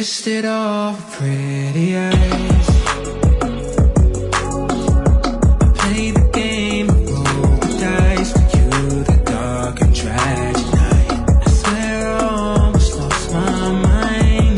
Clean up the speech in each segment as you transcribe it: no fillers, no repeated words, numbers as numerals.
twisted off pretty eyes. Play the game, roll the dice for you, the dark and tragic night. I swear I almost lost my mind.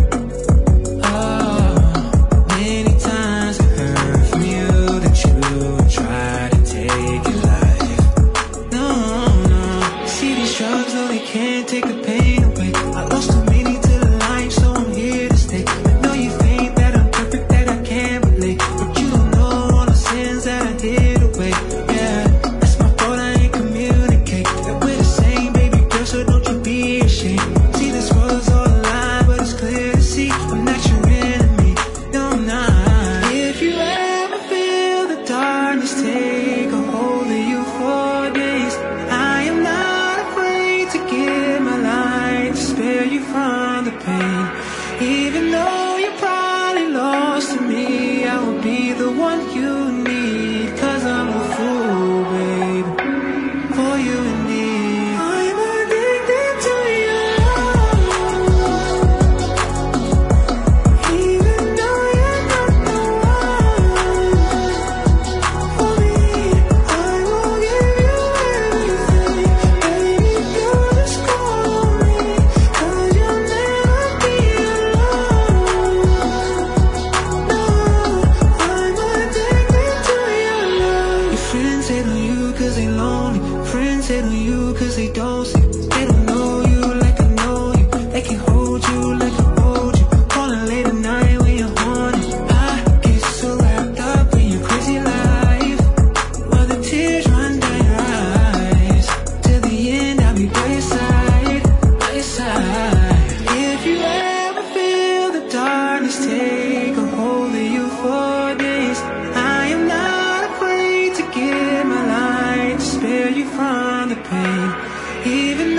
Oh, many times I heard from you that you would try to take your life. No, no, see these drugs, no, they can't take the pain away. I lost too many to the life, so I'm here to stay. I know you think that I'm perfect, that I can't relate, but you don't know all the sins that I hid away. Yeah, that's my fault, I ain't communicate that we're the same, baby girl, so don't you be ashamed. See, this world's all a lie, but it's clear to see I'm not your enemy, no, I'm not. If you ever feel the darkness take a hold of you for days, I am not afraid to give my life to spare you from the pain. Even though you're probably lost to me, I will be the one you need, 'cause I'm a fool, babe, for you indeed. I'm addicted to your love, even though you're not the one for me. I will give you everything, baby girl, just call me, 'cause you'll never be alone. No, I'm addicted to your love. Your friends hate on you 'cause they lonely. Friends hate on you 'cause they don't see. They don't know you like I know you. They can hold you like I hold you. Calling late at night when you're horny. I get so wrapped up in your crazy life, while the tears run down your eyes. Till the end I'll be by your side, by your side. If you ever feel the darkness take a hold of you for days, I am not afraid to give my life to spare you from the pain. Even